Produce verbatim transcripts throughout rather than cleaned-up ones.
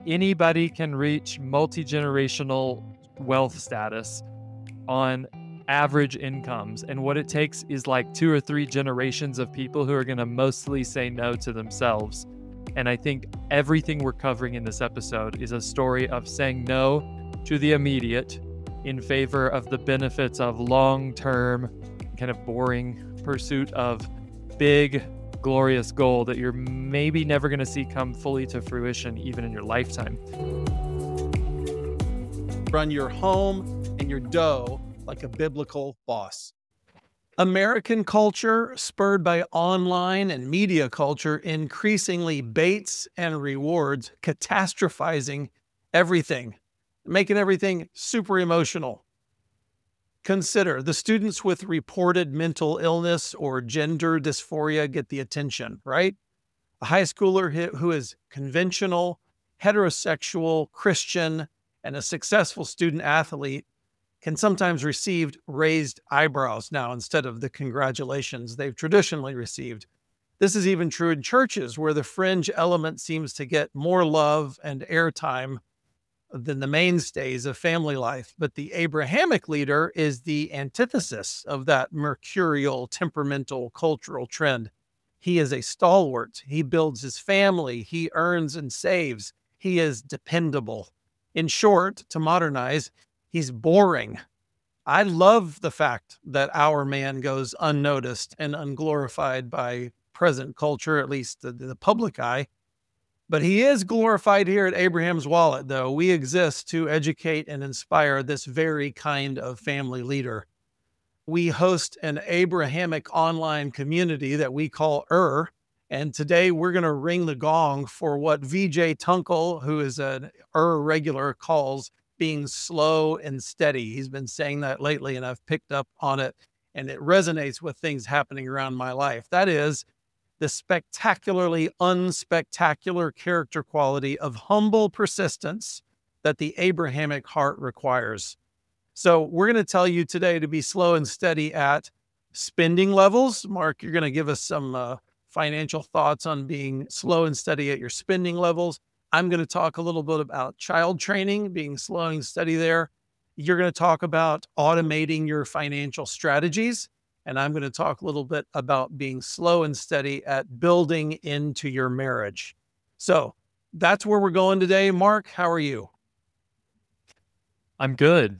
anybody can reach multi-generational wealth status on average incomes. And what it takes is like two or three generations of people who are going to mostly say no to themselves. And I think everything we're covering in this episode is a story of saying no to the immediate in favor of the benefits of long-term, kind of boring pursuit of big, glorious goal that you're maybe never going to see come fully to fruition even in your lifetime. Run your home and your dough like a biblical boss. American culture, spurred by online and media culture, increasingly baits and rewards catastrophizing everything, making everything super emotional. Consider the students with reported mental illness or gender dysphoria get the attention, right? A high schooler who is conventional, heterosexual, Christian, and a successful student athlete can sometimes receive raised eyebrows now instead of the congratulations they've traditionally received. This is even true in churches where the fringe element seems to get more love and airtime than the mainstays of family life. But the Abrahamic leader is the antithesis of that mercurial, temperamental, cultural trend. He is a stalwart. He builds his family. He earns and saves. He is dependable. In short, to modernize, he's boring. I love the fact that our man goes unnoticed and unglorified by present culture, at least the, the public eye. But he is glorified here at Abraham's Wallet, though. We exist to educate and inspire this very kind of family leader. We host an Abrahamic online community that we call Ur, and today we're going to ring the gong for what V J Tunkel, who is an Ur regular, calls being slow and steady. He's been saying that lately, and I've picked up on it, and it resonates with things happening around my life. That is the spectacularly unspectacular character quality of humble persistence that the Abrahamic heart requires. So we're going to tell you today to be slow and steady at spending levels. Mark, you're going to give us some uh, financial thoughts on being slow and steady at your spending levels. I'm going to talk a little bit about child training, being slow and steady there. You're going to talk about automating your financial strategies. And I'm going to talk a little bit about being slow and steady at building into your marriage. So that's where we're going today. Mark, how are you? I'm good.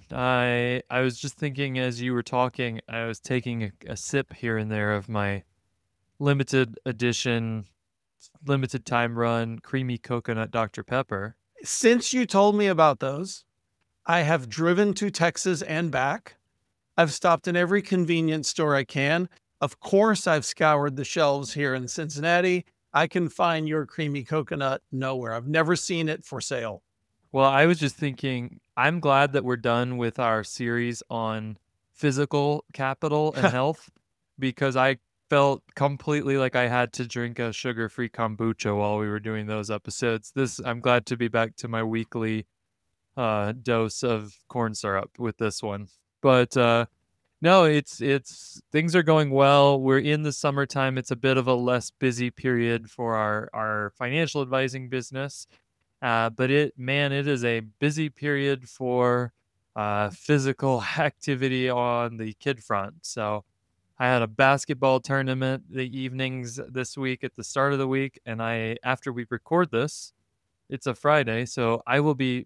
I I was just thinking as you were talking, I was taking a, a sip here and there of my limited edition, limited time run creamy coconut Doctor Pepper. Since you told me about those, I have driven to Texas and back. I've stopped in every convenience store I can. Of course, I've scoured the shelves here in Cincinnati. I can find your creamy coconut nowhere. I've never seen it for sale. Well, I was just thinking, I'm glad that we're done with our series on physical capital and health because I felt completely like I had to drink a sugar-free kombucha while we were doing those episodes. This, I'm glad to be back to my weekly uh, dose of corn syrup with this one. But uh, no, it's it's things are going well. We're in the summertime. It's a bit of a less busy period for our, our financial advising business. Uh, but it, man, it is a busy period for uh, physical activity on the kid front. So I had a basketball tournament the evenings this week at the start of the week. And I, after we record this, it's a Friday. So I will be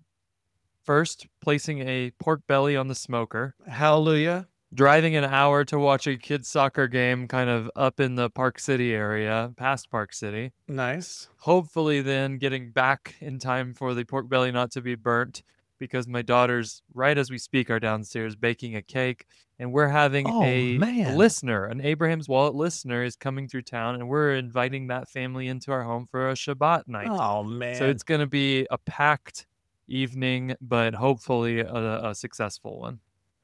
first placing a pork belly on the smoker. Hallelujah. Driving an hour to watch a kids' soccer game kind of up in the Park City area, past Park City. Nice. Hopefully then getting back in time for the pork belly not to be burnt because my daughters, right as we speak, are downstairs baking a cake. And we're having Oh, a man. listener, an Abraham's Wallet listener is coming through town, and we're inviting that family into our home for a Shabbat night. Oh, man. So it's going to be a packed evening, but hopefully a, a successful one.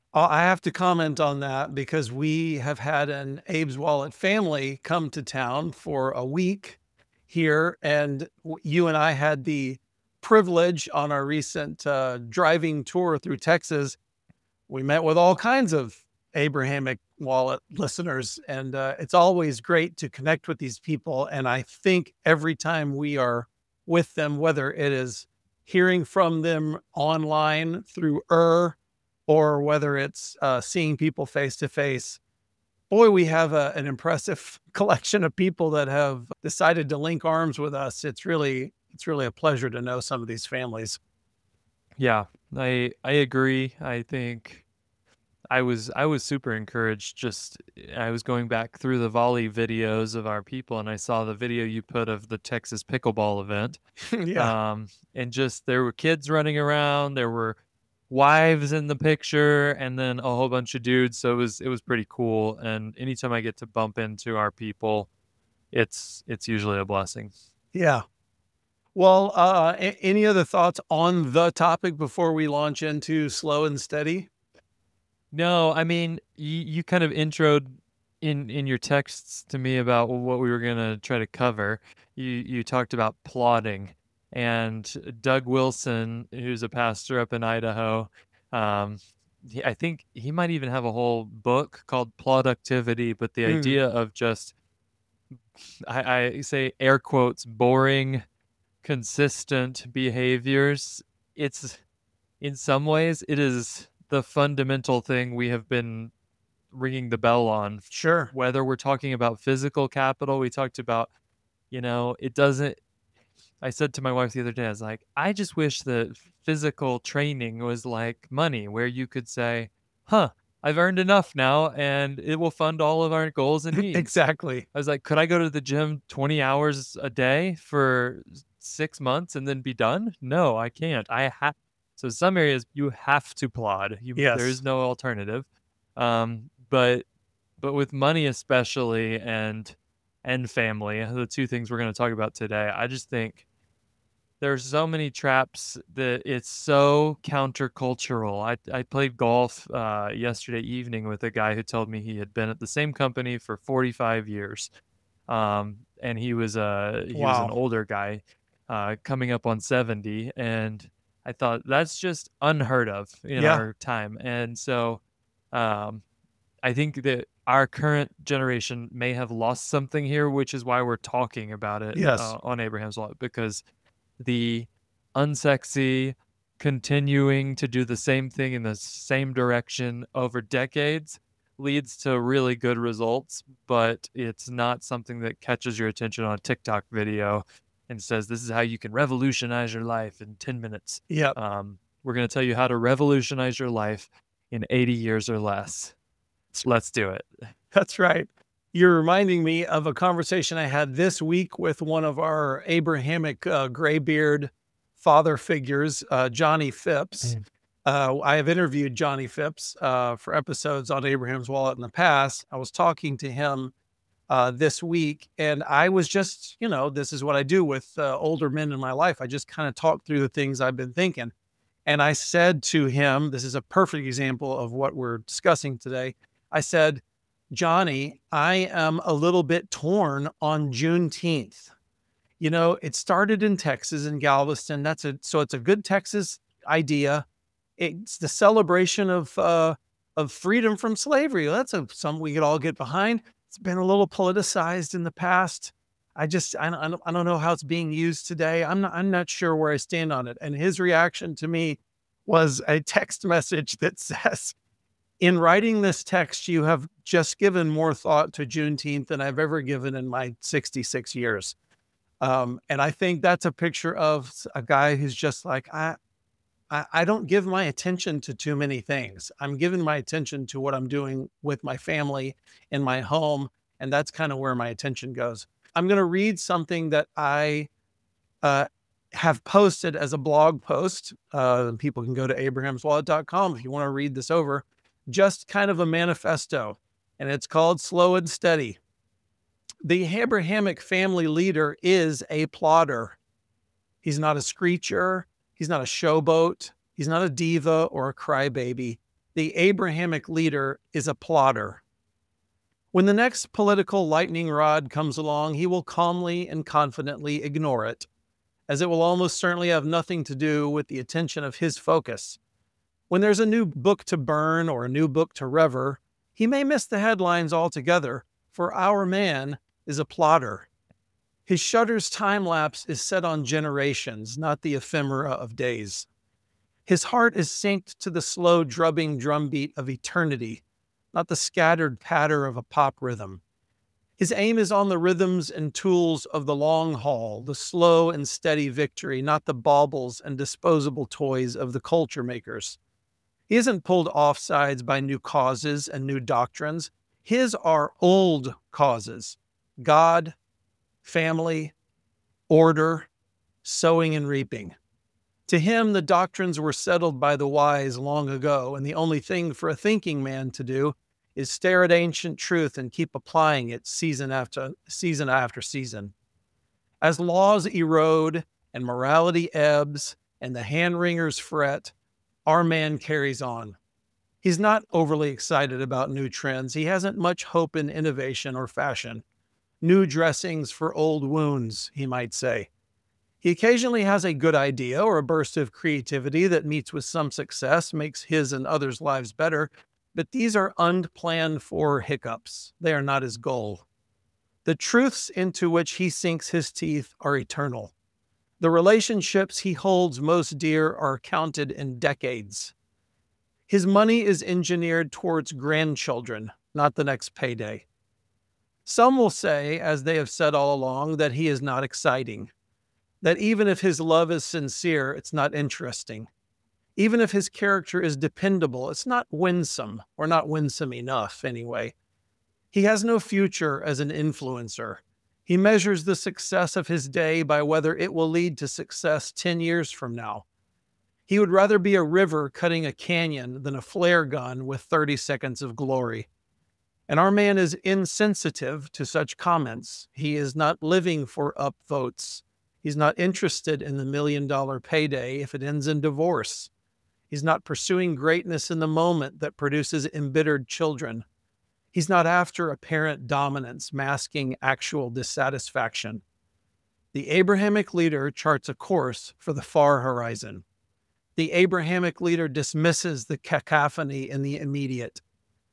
I have to comment on that because we have had an Abe's Wallet family come to town for a week here, and you and I had the privilege on our recent uh, driving tour through Texas. We met with all kinds of Abrahamic Wallet listeners, and uh, it's always great to connect with these people. And I think every time we are with them, whether it is hearing from them online through Ur, or whether it's uh, seeing people face to face. Boy, we have a, an impressive collection of people that have decided to link arms with us. It's really, it's really a pleasure to know some of these families. Yeah, I I agree. I think I was I was super encouraged. Just I was going back through the volley videos of our people, and I saw the video you put of the Texas pickleball event. Yeah. Um, and just there were kids running around, there were wives in the picture, and then a whole bunch of dudes. So it was it was pretty cool. And anytime I get to bump into our people, it's it's usually a blessing. Yeah. Well, uh, a- any other thoughts on the topic before we launch into slow and steady? No, I mean, you, you kind of introed in in your texts to me about what we were gonna try to cover. You you talked about plotting, and Doug Wilson, who's a pastor up in Idaho, um, he, I think he might even have a whole book called Productivity. But the Mm, idea of just, I, I say air quotes, boring, consistent behaviors. It's in some ways it is the fundamental thing we have been ringing the bell on. sure. Whether we're talking about physical capital, we talked about, you know, it doesn't. I said to my wife the other day, I was like, I just wish that physical training was like money, where you could say, huh, I've earned enough now and it will fund all of our goals and needs. Exactly. I was like, could I go to the gym twenty hours a day for six months and then be done? No, I can't. I have. So some areas you have to plod. You there is Yes. no alternative. Um, but but with money especially, and and family, the two things we're going to talk about today, I just think there's so many traps that it's so countercultural. I I played golf uh, yesterday evening with a guy who told me he had been at the same company for forty-five years, um, and he was a he was an Wow. older guy, uh, coming up on seventy, and I thought that's just unheard of in Yeah. our time. And so, um, I think that our current generation may have lost something here, which is why we're talking about it Yes. uh, on Abraham's Law, because the unsexy continuing to do the same thing in the same direction over decades leads to really good results, but it's not something that catches your attention on a TikTok video and says, this is how you can revolutionize your life in ten minutes. Yep. Um, we're going to tell you how to revolutionize your life in eighty years or less. Let's do it. That's right. You're reminding me of a conversation I had this week with one of our Abrahamic uh, graybeard father figures, uh, Johnny Phipps. Mm. Uh, I have interviewed Johnny Phipps uh, for episodes on Abraham's Wallet in the past. I was talking to him uh, this week, and I was just, you know, this is what I do with uh, older men in my life. I just kind of talk through the things I've been thinking. And I said to him, this is a perfect example of what we're discussing today. I said, Johnny, I am a little bit torn on Juneteenth. You know, it started in Texas, in Galveston. That's a so it's a good Texas idea. It's the celebration of uh, of freedom from slavery. That's a something we could all get behind. It's been a little politicized in the past. I just I don't, I don't know how it's being used today. I'm not I'm not sure where I stand on it. And his reaction to me was a text message that says, in writing this text, you have just given more thought to Juneteenth than I've ever given in my sixty-six years. Um, and I think that's a picture of a guy who's just like, I, I, I don't give my attention to too many things. I'm giving my attention to what I'm doing with my family in my home. And that's kind of where my attention goes. I'm going to read something that I uh, have posted as a blog post. Uh, people can go to abrahams wallet dot com if you want to read this over. Just kind of a manifesto, and it's called Slow and Steady. The Abrahamic family leader is a plodder. He's not a screecher. He's not a showboat. He's not a diva or a crybaby. The Abrahamic leader is a plodder. When the next political lightning rod comes along, he will calmly and confidently ignore it, as it will almost certainly have nothing to do with the attention of his focus. When there's a new book to burn or a new book to rever, he may miss the headlines altogether, for our man is a plodder. His shutter's time lapse is set on generations, not the ephemera of days. His heart is synced to the slow drubbing drumbeat of eternity, not the scattered patter of a pop rhythm. His aim is on the rhythms and tools of the long haul, the slow and steady victory, not the baubles and disposable toys of the culture makers. He isn't pulled offsides by new causes and new doctrines. His are old causes: God, family, order, sowing and reaping. To him, the doctrines were settled by the wise long ago, and the only thing for a thinking man to do is stare at ancient truth and keep applying it season after season after season. As laws erode and morality ebbs and the hand-wringers fret, our man carries on. He's not overly excited about new trends. He hasn't much hope in innovation or fashion. New dressings for old wounds, he might say. He occasionally has a good idea or a burst of creativity that meets with some success, makes his and others' lives better, but these are unplanned for hiccups. They are not his goal. The truths into which he sinks his teeth are eternal. The relationships he holds most dear are counted in decades. His money is engineered towards grandchildren, not the next payday. Some will say, as they have said all along, that he is not exciting, that even if his love is sincere, it's not interesting. Even if his character is dependable, it's not winsome, or not winsome enough anyway. He has no future as an influencer. He measures the success of his day by whether it will lead to success ten years from now. He would rather be a river cutting a canyon than a flare gun with thirty seconds of glory. And our man is insensitive to such comments. He is not living for upvotes. He's not interested in the million-dollar payday if it ends in divorce. He's not pursuing greatness in the moment that produces embittered children. He's not after apparent dominance masking actual dissatisfaction. The Abrahamic leader charts a course for the far horizon. The Abrahamic leader dismisses the cacophony in the immediate.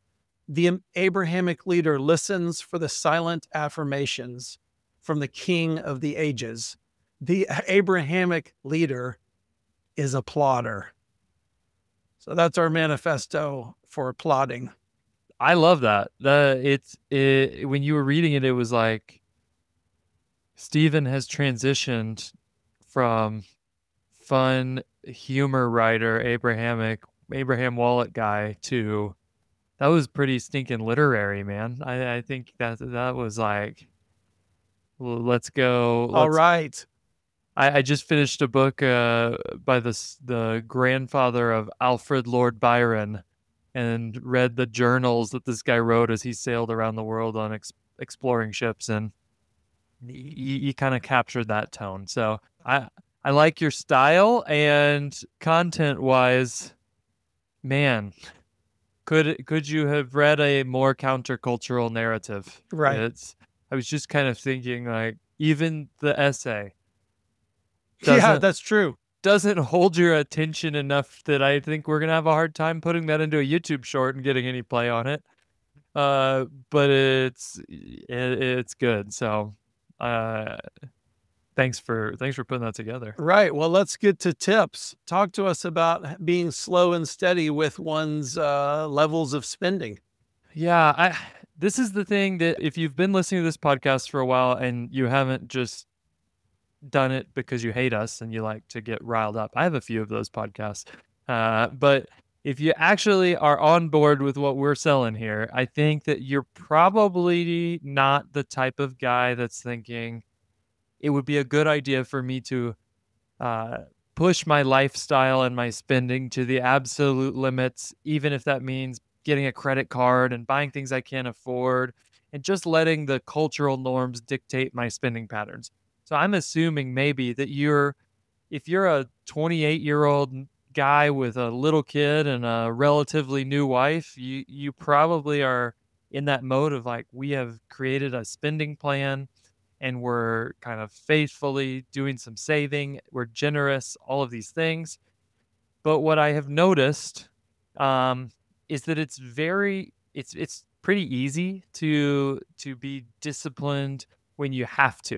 The Abrahamic leader listens for the silent affirmations from the King of the ages. The Abrahamic leader is a plodder. So that's our manifesto for plotting. I love that. The it's it when you were reading it, it was like Stephen has transitioned from fun humor writer, Abrahamic Abraham Wallet guy to that was pretty stinking literary, man. I, I think that that was like, well, let's go. Let's, All right. I, I just finished a book uh, by the the grandfather of Alfred Lord Byron, and read the journals that this guy wrote as he sailed around the world on ex- exploring ships, and you, you kind of captured that tone. So I I like your style, and content wise, man. Could could you have read a more countercultural narrative? Right. It's I was just kind of thinking, like, even the essay Yeah, doesn't that's true. doesn't hold your attention enough that I think we're gonna have a hard time putting that into a YouTube short and getting any play on it. Uh, but it's it, it's good. So, uh, thanks for thanks for putting that together. Right. Well, let's get to tips. Talk to us about being slow and steady with one's uh, levels of spending. Yeah, I this is the thing that if you've been listening to this podcast for a while and you haven't just done it because you hate us and you like to get riled up. I have a few of those podcasts. Uh, but if you actually are on board with what we're selling here, I think that you're probably not the type of guy that's thinking it would be a good idea for me to uh, push my lifestyle and my spending to the absolute limits, even if that means getting a credit card and buying things I can't afford and just letting the cultural norms dictate my spending patterns. So I'm assuming maybe that you're, if you're a twenty-eight year old guy with a little kid and a relatively new wife, you, you probably are in that mode of like, we have created a spending plan and we're kind of faithfully doing some saving. We're generous, all of these things. But what I have noticed um, is that it's very, it's, it's pretty easy to, to be disciplined when you have to.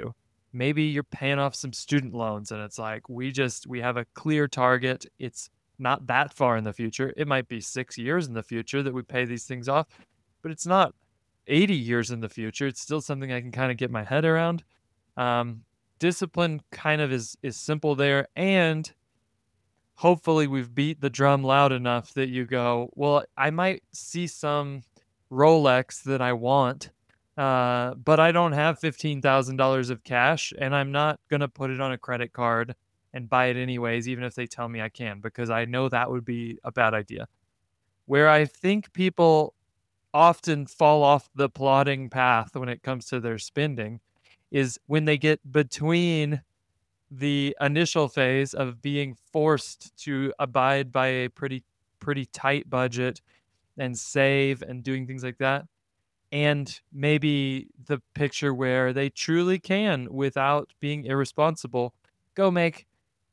Maybe you're paying off some student loans and it's like, we just, we have a clear target. It's not that far in the future. It might be six years in the future that we pay these things off, but it's not eighty years in the future. It's still something I can kind of get my head around. Um, discipline kind of is is simple there, and hopefully we've beat the drum loud enough that you go, well, I might see some Rolex that I want, uh, but I don't have fifteen thousand dollars of cash, and I'm not going to put it on a credit card and buy it anyways, even if they tell me I can, because I know that would be a bad idea. Where I think people often fall off the plodding path when it comes to their spending is when they get between the initial phase of being forced to abide by a pretty pretty tight budget and save and doing things like that, and maybe the picture where they truly can, without being irresponsible, go make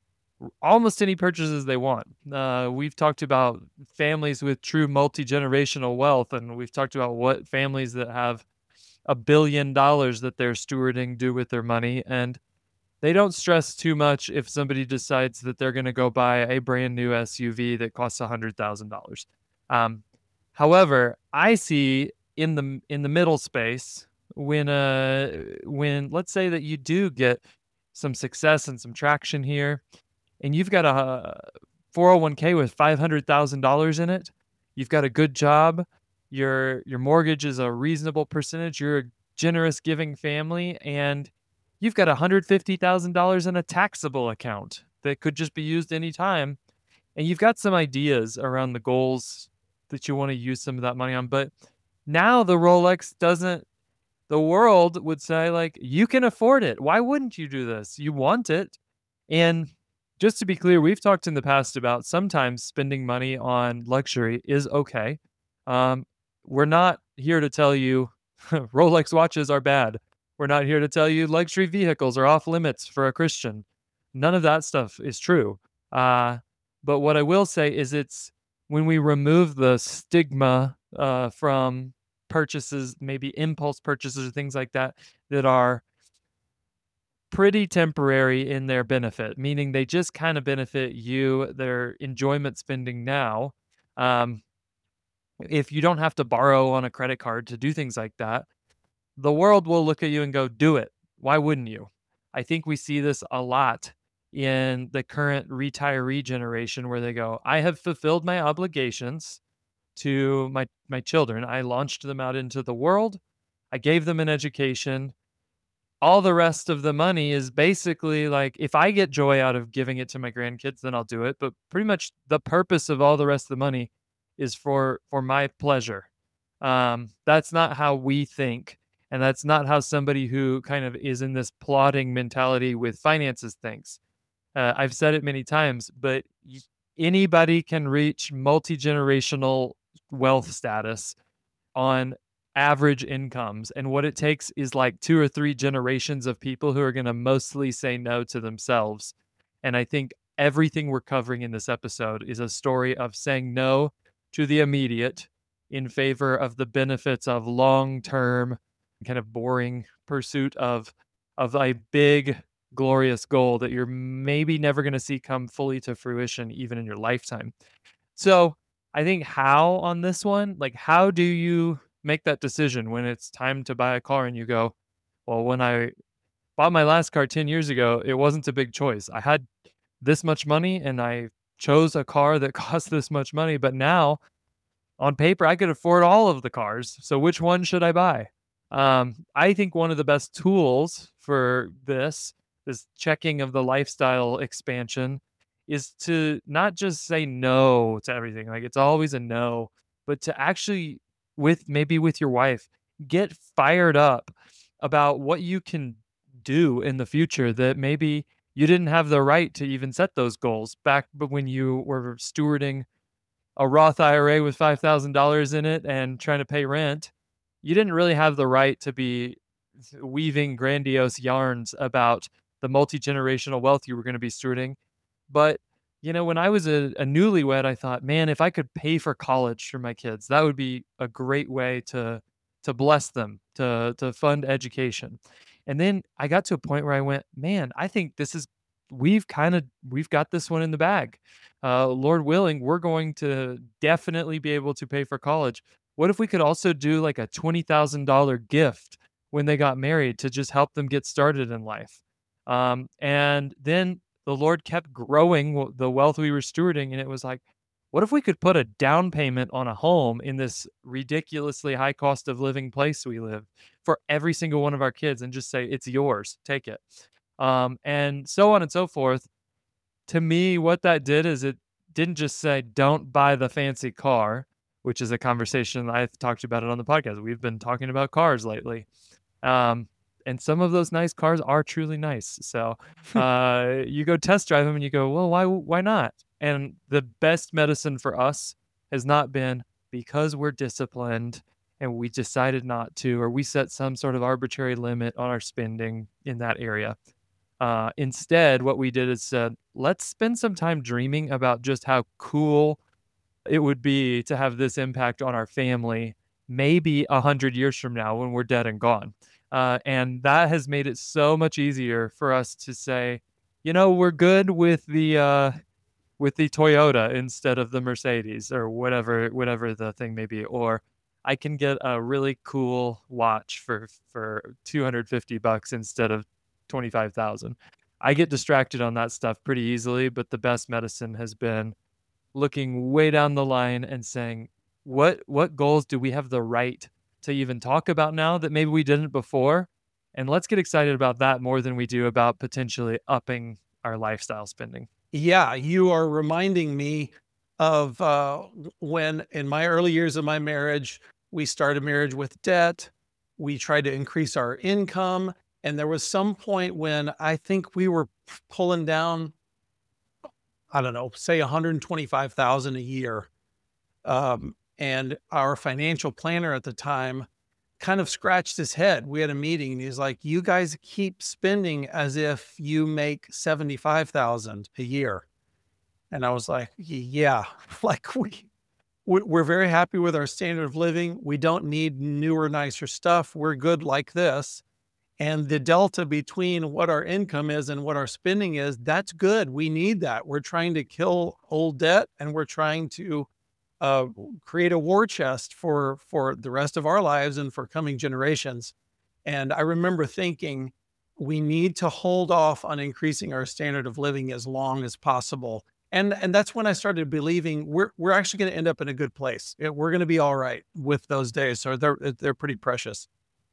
almost any purchases they want. Uh, we've talked about families with true multi-generational wealth, and we've talked about what families that have a billion dollars that they're stewarding do with their money, and they don't stress too much if somebody decides that they're going to go buy a brand new S U V that costs one hundred thousand dollars. Um, however, I see in the in the middle space when uh when let's say that you do get some success and some traction here, and you've got a four oh one k with five hundred thousand dollars in it, you've got a good job, your your mortgage is a reasonable percentage, you're a generous giving family, and you've got one hundred fifty thousand dollars in a taxable account that could just be used anytime, and you've got some ideas around the goals that you want to use some of that money on. But now the Rolex doesn't, the world would say, like, you can afford it. Why wouldn't you do this? You want it. And just to be clear, we've talked in the past about sometimes spending money on luxury is okay. Um, we're not here to tell you Rolex watches are bad. We're not here to tell you luxury vehicles are off limits for a Christian. None of that stuff is true. Uh, but what I will say is it's when we remove the stigma uh, from purchases, maybe impulse purchases or things like that, that are pretty temporary in their benefit, meaning they just kind of benefit you, their enjoyment spending now. Um, if you don't have to borrow on a credit card to do things like that, the world will look at you and go, do it. Why wouldn't you? I think we see this a lot in the current retiree generation where they go, I have fulfilled my obligations to my, my children. I launched them out into the world. I gave them an education. All the rest of the money is basically like, if I get joy out of giving it to my grandkids, then I'll do it. But pretty much the purpose of all the rest of the money is for, for my pleasure. Um, that's not how we think. And that's not how somebody who kind of is in this plodding mentality with finances thinks. Uh, I've said it many times, but anybody can reach multi-generational wealth status on average incomes. And what it takes is like two or three generations of people who are going to mostly say no to themselves. And I think everything we're covering in this episode is a story of saying no to the immediate in favor of the benefits of long-term, kind of boring pursuit of of a big, glorious goal that you're maybe never going to see come fully to fruition even in your lifetime. So I think how on this one, like, how do you make that decision when it's time to buy a car and you go, well, when I bought my last car ten years ago, it wasn't a big choice. I had this much money and I chose a car that cost this much money, but now on paper, I could afford all of the cars. So which one should I buy? Um, I think one of the best tools for this, this checking of the lifestyle expansion, is to not just say no to everything. Like, it's always a no, but to actually, with maybe with your wife, get fired up about what you can do in the future that maybe you didn't have the right to even set those goals back but when you were stewarding a Roth I R A with five thousand dollars in it and trying to pay rent. You didn't really have the right to be weaving grandiose yarns about the multi-generational wealth you were going to be stewarding. But, you know, when I was a, a newlywed, I thought, man, if I could pay for college for my kids, that would be a great way to to bless them, to to fund education. And then I got to a point where I went, man, I think this is, we've kind of, we've got this one in the bag. Uh, Lord willing, we're going to definitely be able to pay for college. What if we could also do like a twenty thousand dollars gift when they got married to just help them get started in life? Um, and then the Lord kept growing w- the wealth we were stewarding. And it was like, what if we could put a down payment on a home in this ridiculously high cost of living place we live for every single one of our kids and just say, it's yours, take it. Um, and so on and so forth. To me, what that did is it didn't just say, don't buy the fancy car, which is a conversation I've talked about it on the podcast. We've been talking about cars lately. Um, and some of those nice cars are truly nice. So uh, you go test drive them and you go, well, why why not? And the best medicine for us has not been because we're disciplined and we decided not to, or we set some sort of arbitrary limit on our spending in that area. Uh, instead, what we did is said, let's spend some time dreaming about just how cool it would be to have this impact on our family, maybe a hundred years from now when we're dead and gone. Uh, and that has made it so much easier for us to say, you know, we're good with the uh, with the Toyota instead of the Mercedes or whatever whatever the thing may be. Or I can get a really cool watch for for two hundred fifty bucks instead of twenty-five thousand. I get distracted on that stuff pretty easily, but the best medicine has been looking way down the line and saying, what what goals do we have the right to even talk about now that maybe we didn't before? And let's get excited about that more than we do about potentially upping our lifestyle spending. Yeah, you are reminding me of uh, when in my early years of my marriage, we started marriage with debt. We tried to increase our income. And there was some point when I think we were pulling down, I don't know, say one hundred twenty-five thousand a year. Um, and our financial planner at the time kind of scratched his head. We had a meeting and he's like, you guys keep spending as if you make seventy-five thousand a year. And I was like, yeah, like we, we- we're very happy with our standard of living. We don't need newer, nicer stuff. We're good like this. And the delta between what our income is and what our spending is, that's good. We need that. We're trying to kill old debt and we're trying to uh, create a war chest for, for the rest of our lives and for coming generations. And I remember thinking, we need to hold off on increasing our standard of living as long as possible. And, and that's when I started believing we're, we're actually going to end up in a good place. Yeah, we're going to be all right with those days. So they're, they're pretty precious.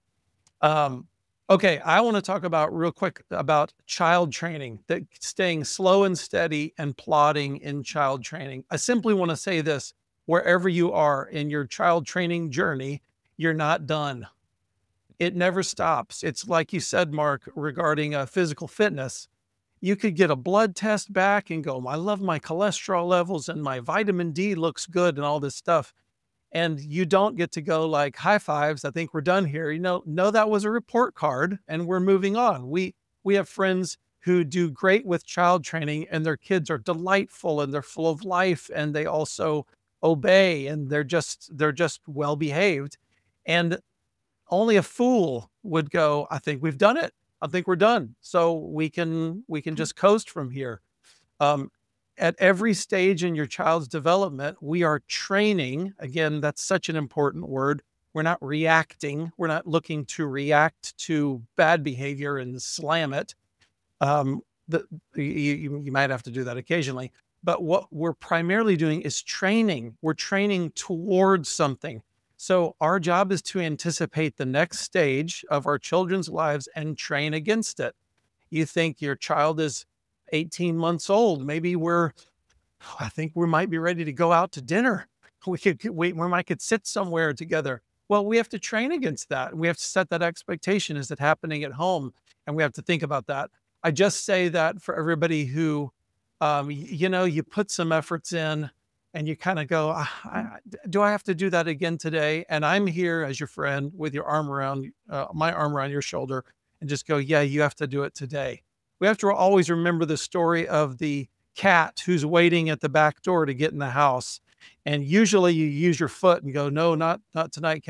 Um, Okay, I want to talk about real quick about child training, that staying slow and steady and plodding in child training. I simply want to say this, wherever you are in your child training journey, you're not done. It never stops. It's like you said, Mark, regarding uh, physical fitness. You could get a blood test back and go, I love my cholesterol levels and my vitamin D looks good and all this stuff. And you don't get to go like high fives. I think we're done here. You know, no, that was a report card and we're moving on. We, we have friends who do great with child training and their kids are delightful and they're full of life and they also obey and they're just, they're just well behaved. And only a fool would go, I think we've done it. I think we're done. So we can, we can just coast from here. Um, At every stage in your child's development, we are training. Again, that's such an important word. We're not reacting. We're not looking to react to bad behavior and slam it. Um, the, you, you might have to do that occasionally. But what we're primarily doing is training. We're training towards something. So our job is to anticipate the next stage of our children's lives and train against it. You think your child is eighteen months old. Maybe we're, I think we might be ready to go out to dinner. We could, we, we might could sit somewhere together. Well, we have to train against that. We have to set that expectation. Is it happening at home? And we have to think about that. I just say that for everybody who, um, you know, you put some efforts in and you kind of go, I, I, do I have to do that again today? And I'm here as your friend with your arm around, uh, my arm around your shoulder and just go, yeah, you have to do it today. We have to always remember the story of the cat who's waiting at the back door to get in the house. And usually you use your foot and go, no, not, not tonight, cat.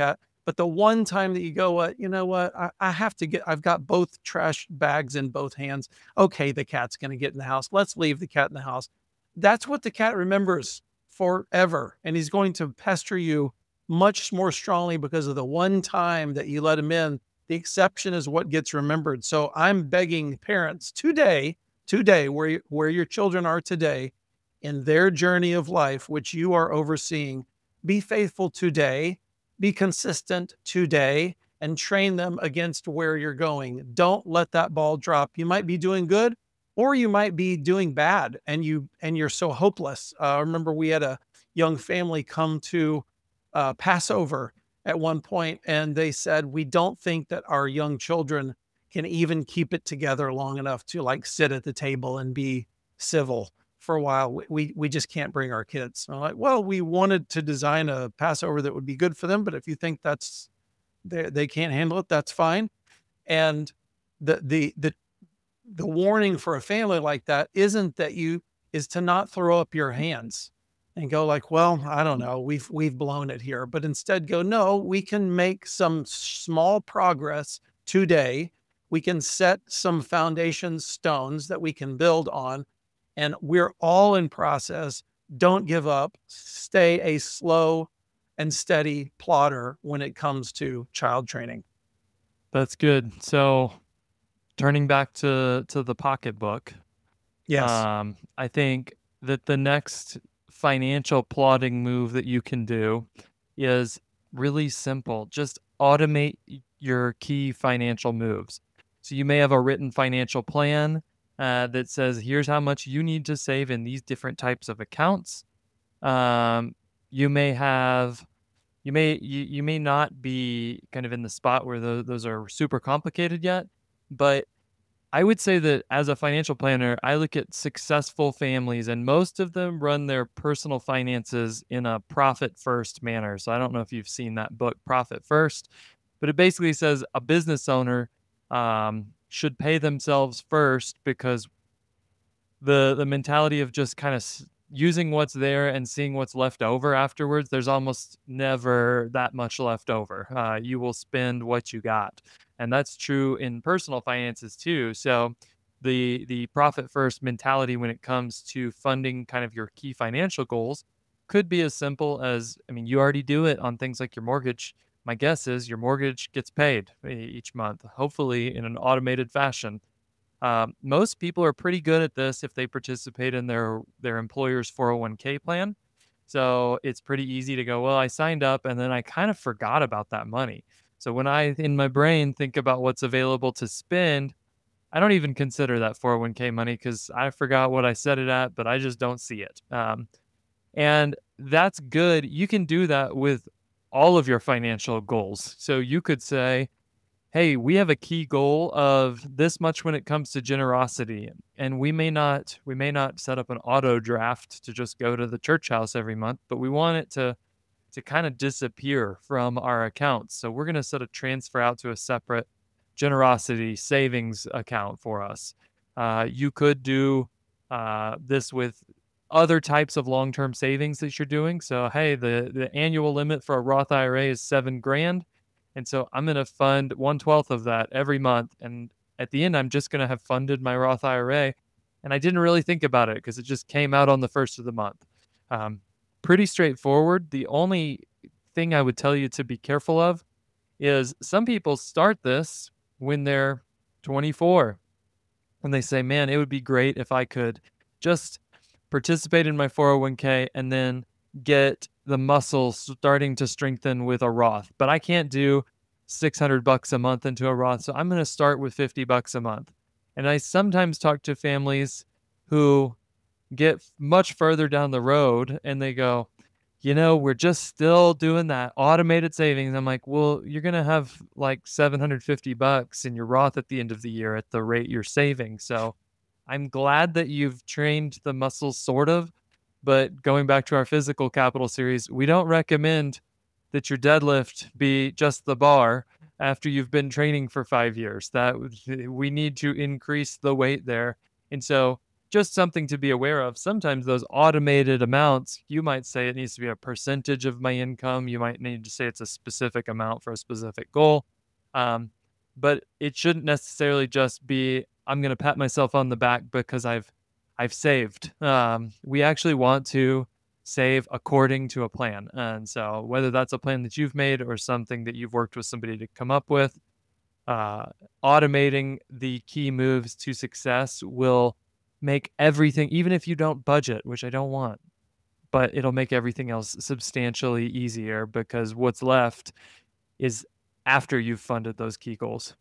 But the one time that you go, what, you know what, I, I have to get, I've got both trash bags in both hands. Okay, the cat's going to get in the house. Let's leave the cat in the house. That's what the cat remembers forever. And he's going to pester you much more strongly because of the one time that you let him in. The exception is what gets remembered. So I'm begging parents today, today, where, you, where your children are today in their journey of life, which you are overseeing, be faithful today, be consistent today, and train them against where you're going. Don't let that ball drop. You might be doing good, or you might be doing bad, and you and you're so hopeless. Uh, I remember we had a young family come to uh, Passover at one point, and they said, we don't think that our young children can even keep it together long enough to like sit at the table and be civil for a while. We, we, we just can't bring our kids. I'm like, well, we wanted to design a Passover that would be good for them, but if you think that's, they, they can't handle it, that's fine. And the, the, the, the warning for a family like that isn't that you, is to not throw up your hands and go like, well, I don't know, we've, we've blown it here, but instead go, no, we can make some small progress today. We can set some foundation stones that we can build on, and we're all in process. Don't give up. Stay a slow and steady plotter when it comes to child training. That's good. So turning back to, to the pocketbook. Yes. Um, I think that the next financial plotting move that you can do is really simple. Just automate your key financial moves. So you may have a written financial plan uh, that says, here's how much you need to save in these different types of accounts. Um, you may have, you may, you, you may not be kind of in the spot where those, those are super complicated yet, but I would say that as a financial planner, I look at successful families, and most of them run their personal finances in a profit first manner. So I don't know if you've seen that book, Profit First, but it basically says a business owner um, should pay themselves first, because the the mentality of just kind of s- using what's there and seeing what's left over afterwards, there's almost never that much left over. Uh, you will spend what you got. And that's true in personal finances too. So the the profit first mentality when it comes to funding kind of your key financial goals could be as simple as, I mean, you already do it on things like your mortgage. My guess is your mortgage gets paid e- each month, hopefully in an automated fashion. Um, most people are pretty good at this if they participate in their their employer's four oh one k plan. So it's pretty easy to go, well, I signed up and then I kind of forgot about that money. So when I, in my brain, think about what's available to spend, I don't even consider that four oh one k money because I forgot what I set it at, but I just don't see it. Um, and that's good. You can do that with all of your financial goals. So you could say, hey, we have a key goal of this much when it comes to generosity, and we may not we may not set up an auto draft to just go to the church house every month, but we want it to to kind of disappear from our accounts. So we're going to set a transfer out to a separate generosity savings account for us. Uh, you could do uh, this with other types of long-term savings that you're doing. So, hey, the, the annual limit for a Roth I R A is seven grand. And so I'm going to fund one twelfth of that every month. And at the end, I'm just going to have funded my Roth I R A. And I didn't really think about it because it just came out on the first of the month. Um, pretty straightforward. The only thing I would tell you to be careful of is some people start this when they're twenty-four and they say, man, it would be great if I could just participate in my four oh one k and then get the muscles starting to strengthen with a Roth. But I can't do six hundred bucks a month into a Roth. So I'm going to start with fifty bucks a month. And I sometimes talk to families who get much further down the road and they go, you know, we're just still doing that automated savings. I'm like, well, you're going to have like seven hundred fifty bucks in your Roth at the end of the year at the rate you're saving. So I'm glad that you've trained the muscles sort of, but going back to our physical capital series, we don't recommend that your deadlift be just the bar after you've been training for five years. That we need to increase the weight there. And so just something to be aware of. Sometimes those automated amounts, you might say it needs to be a percentage of my income. You might need to say it's a specific amount for a specific goal. Um, but it shouldn't necessarily just be, I'm going to pat myself on the back because I've I've saved. Um, we actually want to save according to a plan. And so whether that's a plan that you've made or something that you've worked with somebody to come up with, uh, automating the key moves to success will make everything, even if you don't budget, which I don't want, but it'll make everything else substantially easier because what's left is after you've funded those key goals.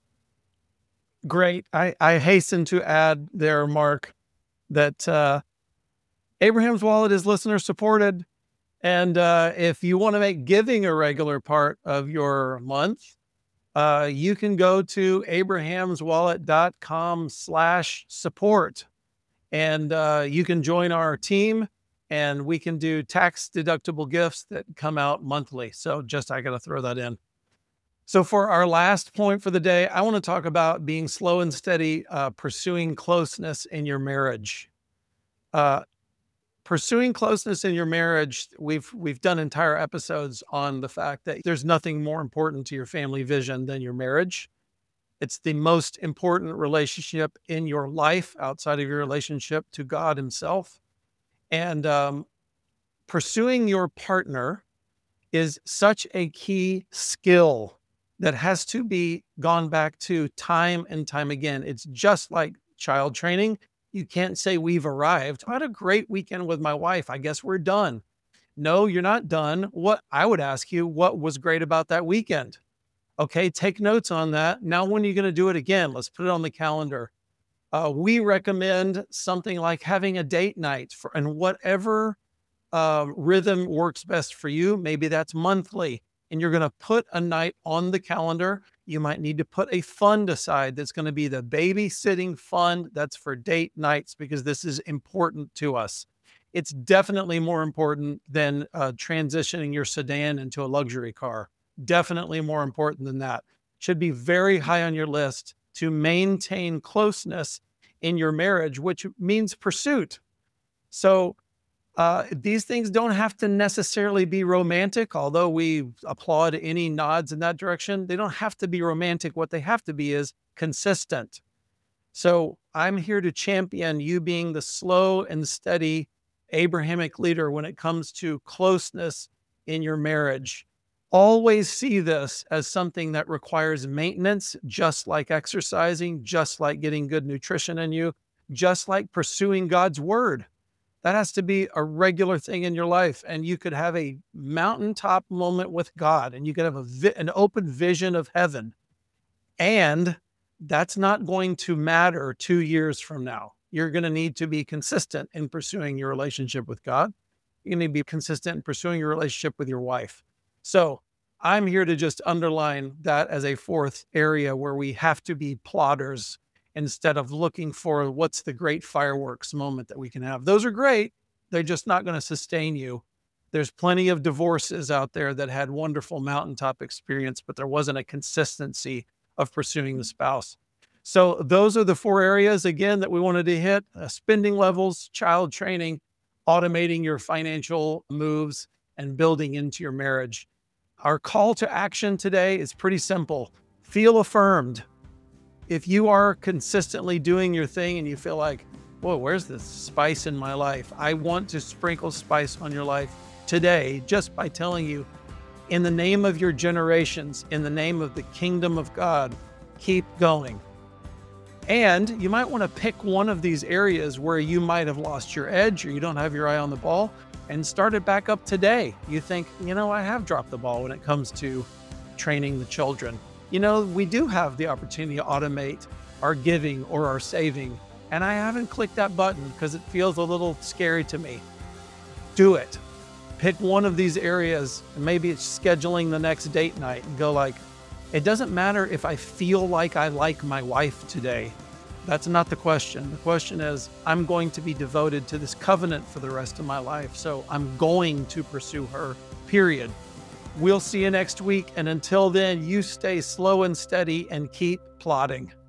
Great. I, I hasten to add there, Mark, that uh, Abraham's Wallet is listener supported. And uh, if you want to make giving a regular part of your month, uh, you can go to abrahamswallet.com slash support. And uh, you can join our team and we can do tax deductible gifts that come out monthly. So just, I got to throw that in. So for our last point for the day, I want to talk about being slow and steady, uh, pursuing closeness in your marriage. Uh, pursuing closeness in your marriage, we've we've done entire episodes on the fact that there's nothing more important to your family vision than your marriage. It's the most important relationship in your life outside of your relationship to God himself. And um, pursuing your partner is such a key skill that has to be gone back to time and time again. It's just like child training. You can't say we've arrived. I had a great weekend with my wife. I guess we're done. No, you're not done. What I would ask you, what was great about that weekend? Okay, take notes on that. Now, when are you going to do it again? Let's put it on the calendar. Uh, we recommend something like having a date night for, and whatever uh, rhythm works best for you. Maybe that's monthly. And you're going to put a night on the calendar. You might need to put a fund aside that's going to be the babysitting fund. That's for date nights because this is important to us. It's definitely more important than uh, transitioning your sedan into a luxury car. Definitely more important than that. Should be very high on your list to maintain closeness in your marriage, which means pursuit. So Uh, these things don't have to necessarily be romantic, although we applaud any nods in that direction. They don't have to be romantic. What they have to be is consistent. So I'm here to champion you being the slow and steady Abrahamic leader when it comes to closeness in your marriage. Always see this as something that requires maintenance, just like exercising, just like getting good nutrition in you, just like pursuing God's word. That has to be a regular thing in your life. And you could have a mountaintop moment with God and you could have a vi- an open vision of heaven. And that's not going to matter two years from now. You're going to need to be consistent in pursuing your relationship with God. You need to be consistent in pursuing your relationship with your wife. So I'm here to just underline that as a fourth area where we have to be plodders instead of looking for what's the great fireworks moment that we can have. Those are great. They're just not going to sustain you. There's plenty of divorces out there that had wonderful mountaintop experience, but there wasn't a consistency of pursuing the spouse. So those are the four areas, again, that we wanted to hit. Uh, spending levels, child training, automating your financial moves, and building into your marriage. Our call to action today is pretty simple. Feel affirmed. If you are consistently doing your thing and you feel like, whoa, where's the spice in my life? I want to sprinkle spice on your life today just by telling you, in the name of your generations, in the name of the kingdom of God, keep going. And you might want to pick one of these areas where you might have lost your edge or you don't have your eye on the ball and start it back up today. You think, you know, I have dropped the ball when it comes to training the children. You know, we do have the opportunity to automate our giving or our saving. And I haven't clicked that button because it feels a little scary to me. Do it. Pick one of these areas, and maybe it's scheduling the next date night and go like, it doesn't matter if I feel like I like my wife today. That's not the question. The question is, I'm going to be devoted to this covenant for the rest of my life. So I'm going to pursue her, period. We'll see you next week. And until then, you stay slow and steady and keep plodding.